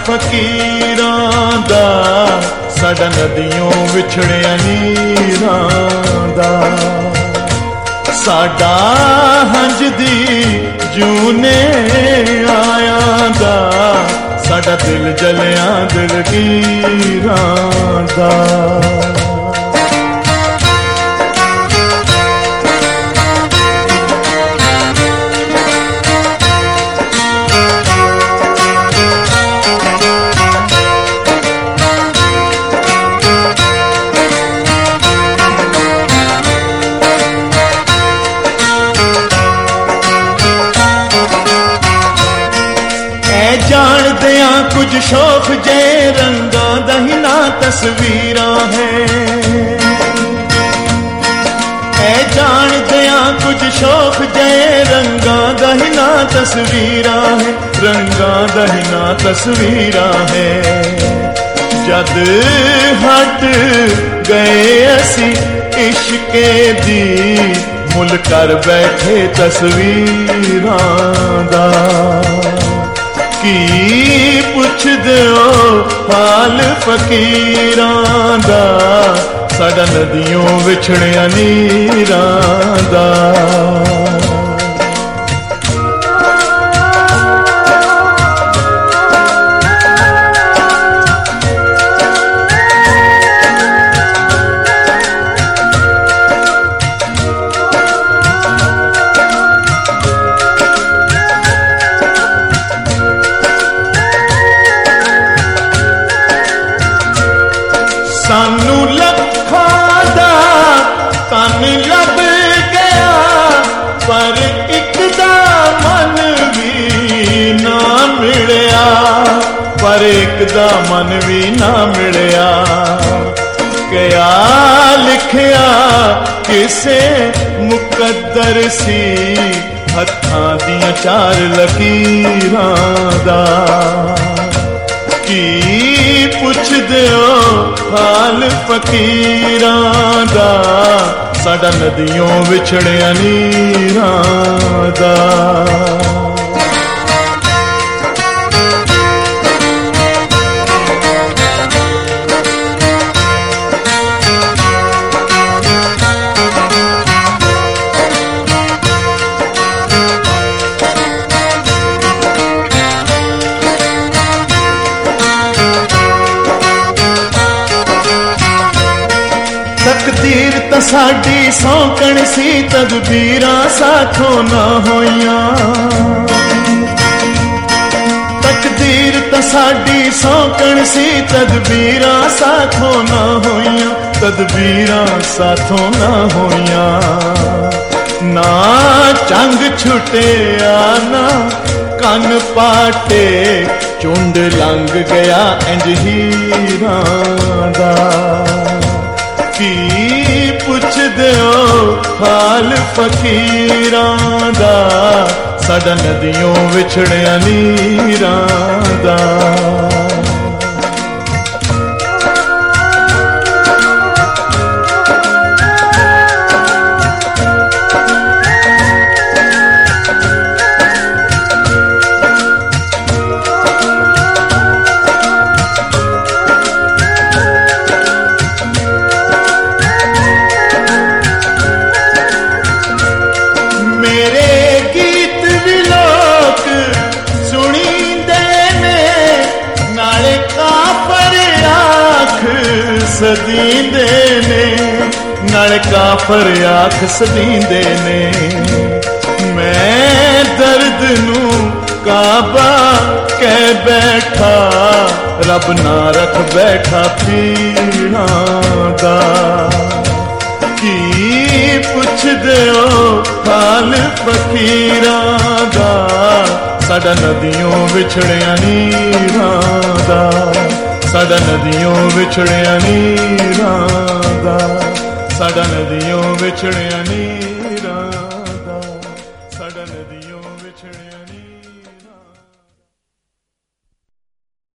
फकीरां दा, साडा नदियों विछड़िया नीरां दा। साडा हंजदी जूने आया दा, साडा दिल जलिया दिलगीरां दा। जान कुछ शौक जे रंगा दहिना तस्वीरां है, जान दिया कुछ शौक जे रंगा दहिना तस्वीरां है, रंगा दहिना तस्वीरां है। जद हट गए असी इश्के दी, मुल कर बैठे तस्वीरां दा। की पुछ दो हाल फकीरां दा, साडा नदियों विछड़िया नीरां दा। सानू लखां दा तन लब गया, पर एक दा मन भी ना मिलिया, पर एक दा मन भी ना मिलिया। क्या लिखिया किसे मुकद्दर सी, हत्थां दियां चार लकीरां दा। की पुछ दो हाल फकीरां दा, साडा नदियों विछड़िया नीरां दा। तकदीर त साडी सौकण सी, तदबीरां साथों ना होइयां। तकदीर त साडी सौकण सी, तदबीरां साथों ना होइयां, तदबीरां साथों ना होइयां। ना चंग छुटे आना कन पाटे, चुंड लंघ गया इंज हीरां दा। की पुछ दो हाल फकीरां दा, साडा नदियों विछड़िया नीरां दा। सदींदे ने नाले काफर आख सदींदे ने, मैं दर्द नू काबा कह बैठा, रब ना रख बैठा पीड़ा दा। की पुछ दो हाल फकीरां दा, साडा नदियों विछड़िया नीरां दा, साडा नदियों विछड़िया नीरां दा, साडा नदियों विछड़िया नीरां दा, साडा नदियों विछड़िया नीरां दा।